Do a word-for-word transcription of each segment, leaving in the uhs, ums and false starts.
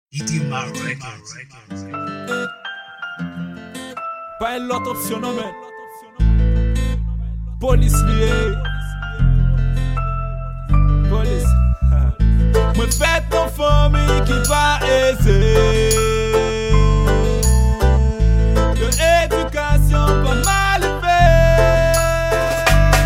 Idima Records. Pas une autre option, non, mais. Police liée. Police. Me faites ton famille qui va aiser. De éducation pas mal fait.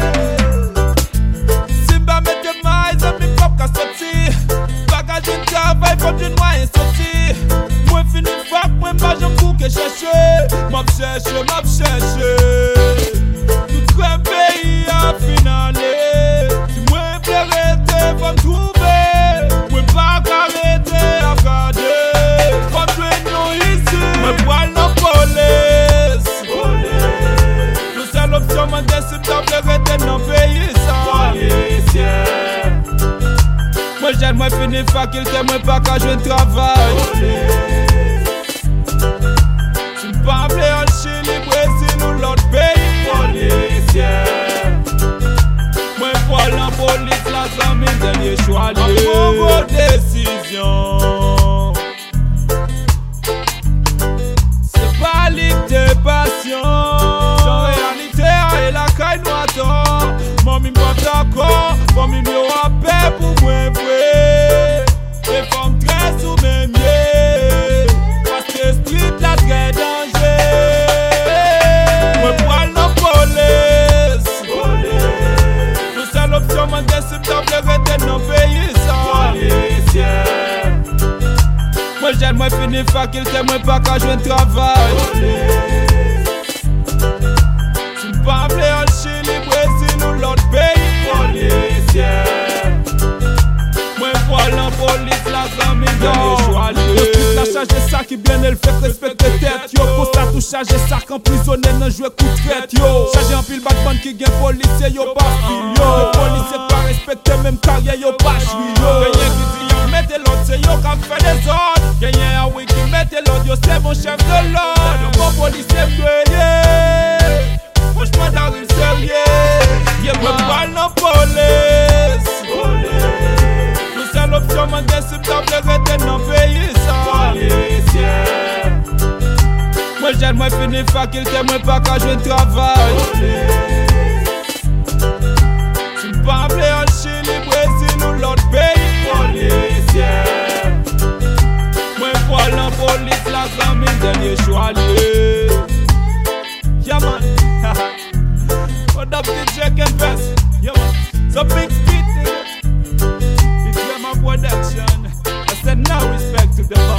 Si m'a mette maïs à mes propres qu'à sortir. Bagage de travail pour d'une moyenne sortie. Moi fini fac, moi pas j'en fous que chercher. M'a cherché, m'a cherché. Tout un pays à finaler. Si moi peux arrêter, faut me trouver. Moi pas arrêter à garder. Faut me nous ici. Moi poil la police. Nous c'est l'option, moi décide d'arrêter dans le pays ça. Policier. Moi j'aime, moi fini faculté, moi pas qu'à jouer de travail. Tu me parles en Chili, Brésil ou l'autre pays. Policier. Moi vois la police, la zone, dernier choix lié. Vos décisions. C'est pas libre de passion. Sans réalité, et la caille noire d'or. Mamie m'en d'accord, mamie m'en rappelle pour moi vrai. Les femmes très sous mes miens. Parce que street la très danger. Moi poil la police. Nous c'est l'option, moi décide d'arrêter dans le pays ça. Policier. Moi j'aime, moi fini faculté, moi pas qu'à jouer de travail. Tu me parles en Chili, Brésil ou l'autre pays. Policier. Moi vois la police, la zone, dernier choix lié. La charge de ça qui bien elle fait respecter tête yo. Pour ça tout chargé ça qu'emprisonné dans jouer coup de traite yo. Chargé en pile Batman qui gagne policier yo pas fil yo. Le policier pas respecté même carrière yo pas chui yo. Gagné qui dit yo mettez l'autre c'est yo qui fait des ordres. Gagné un oui qui mettez l'autre yo c'est mon chef de l'ordre. Le bon policier brûlé. Franchement dans une sérieux. Y'a me parle la police. Nous c'est l'option man décide d'arrêter dans le pays ça. Policier. Moi j'aime, moi fini faculté, moi pas qu'à jouer de travail. Tu me parles en Chili, Brésil ou l'autre pays. Policier. Moi vois la police, la zone, dernier choix lié. Yeah man. What up D J can best? Yeah man. So big speed. It's my production. I said no respect to the